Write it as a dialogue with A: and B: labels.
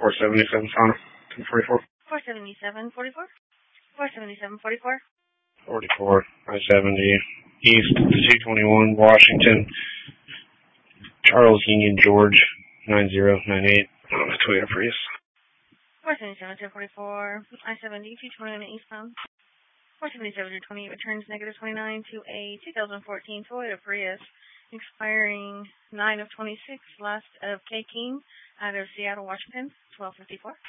A: 477 Sonic 244.
B: 47744. 47744.
A: 44 I-70 East 221 Washington. Charles Union George 9098. Toyota Prius.
B: 477-244, I-70, 221 eastbound. 477-220 returns -29 to a 2014 Toyota Prius, expiring 9 of 26, last of K. King, out of Seattle, Washington, 1254.